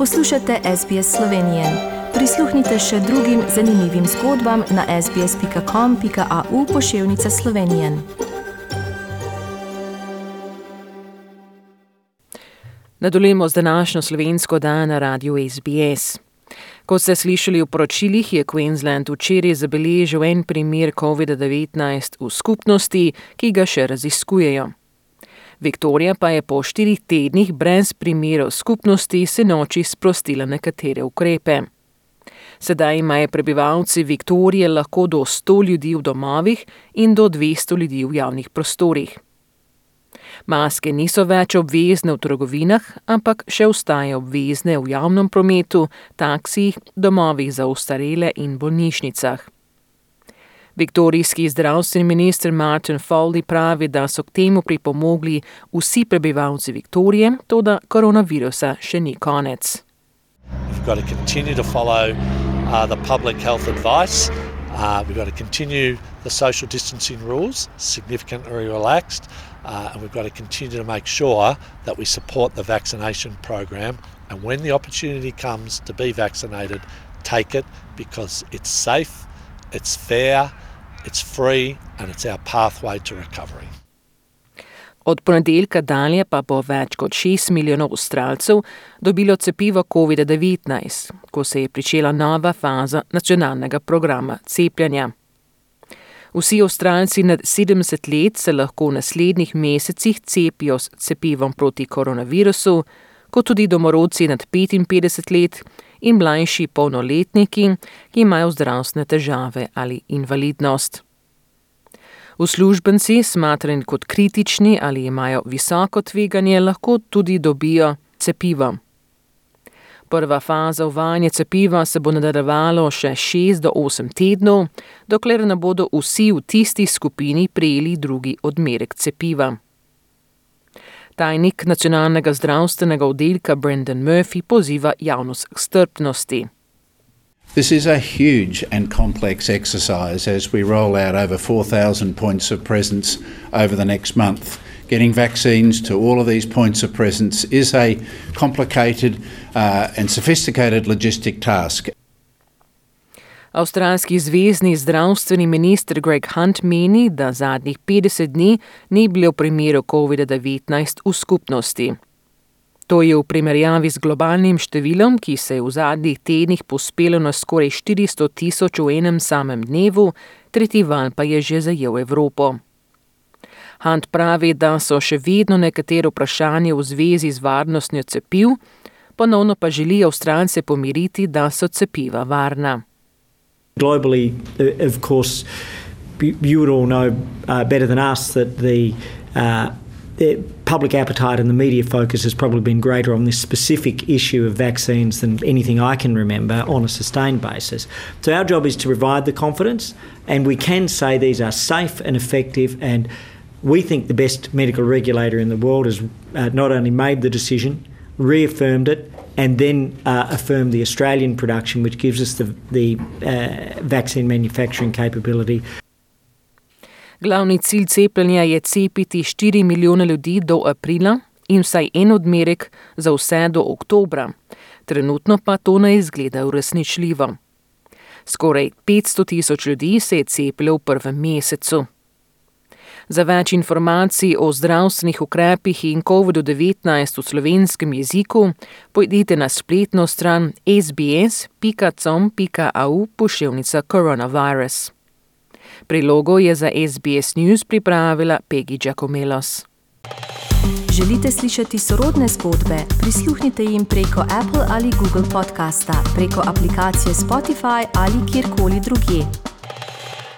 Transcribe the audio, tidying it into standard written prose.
Poslušate SBS Slovenije. Prisluhnite še drugim zanimivim zgodbam na sbs.com.au/Slovenije. Nadaljujemo z današnjo slovensko dan na radiu SBS. Kot ste slišali v poročilih, je Queensland včeraj zabeležil en primer COVID-19 v skupnosti, ki ga še raziskujejo. Viktorija pa je po 4 tednih brez primerov skupnosti sinoči sprostila nekatere ukrepe. Sedaj imajo prebivalci Viktorije lahko do 100 ljudi v domovih in do 200 ljudi v javnih prostorih. Maske niso več obvezne v trgovinah, ampak še ostajajo obvezne v javnem prometu, taksijih, domovih za ostarele in bolnišnicah. Viktorijski zdravstveni minister Martin Foley pravi, da so k temu pripomogli vsi prebivalci Viktorije, toda koronavirusa še ni konec. We've got to continue to follow the public health advice. We've got to continue the social distancing rules, significantly relaxed, and we've got to continue to make sure that we support the vaccination program. And when the opportunity comes to be vaccinated, take it because it's safe, it's fair, it's free, and it's our pathway to recovery. Od ponedeljka dalje pa bo več kot 6 milijonov Avstralcev dobilo cepivo COVID-19, ko se je pričela nova faza nacionalnega programa cepljenja. Vsi Avstralci nad 70 let se lahko v naslednjih mesecih cepijo s cepivom proti koronavirusu, kot tudi domorodci nad 55 let in mlajši polnoletniki, ki imajo zdravstvene težave ali invalidnost. Uslužbenci, smatrani kot kritični ali imajo visoko tveganje, lahko tudi dobijo cepivo. Prva faza uvajanja cepiva se bo nadaljevalo še 6 do 8 tednov, dokler ne bodo vsi v tisti skupini prejeli drugi odmerek cepiva. Tajnik nacionalnega zdravstvenega oddelka Brendan Murphy poziva javnost k strpnosti. This is a huge and complex exercise as we roll out over 4,000 points of presence over the next month. Getting vaccines to all of these points of presence is a complicated and sophisticated logistic task. Avstralski zvezni zdravstveni minister Greg Hunt meni, da zadnjih 50 dni ni bilo v primeru COVID-19 v skupnosti. To je v primerjavi z globalnim številom, ki se je v zadnjih tednih pospelo na skoraj 400 tisoč v enem samem dnevu, tretji val pa je že zajel Evropo. Hunt pravi, da so še vedno nekatere vprašanja v zvezi z varnostjo cepiv, ponovno pa želi Avstralce pomiriti, da so cepiva varna. Globally, of course, you would all know better than us that the public appetite and the media focus has probably been greater on this specific issue of vaccines than anything I can remember on a sustained basis. So our job is to provide the confidence, and we can say these are safe and effective, and we think the best medical regulator in the world has not only made the decision, reaffirmed it, and then affirmed the Australian production, which gives us the vaccine manufacturing capability. Glavni cilj cepljenja je cepiti 4 milijone ljudi do aprila in vsaj en odmerek za vse do oktobra. Trenutno pa to ne izgleda uresničljivo. Skoraj 500 tisoč ljudi se je cepilo v prvem mesecu. Za več informacij o zdravstvenih ukrepih in COVID-19 v slovenskem jeziku pojdite na spletno stran sbs.com.au/coronavirus. Prilogo je za SBS News pripravila Peggy Giacomelos. Želite slišati sorodne zgodbe? Prisluhnite jim preko Apple ali Google podcasta, preko aplikacije Spotify ali kjerkoli drugje.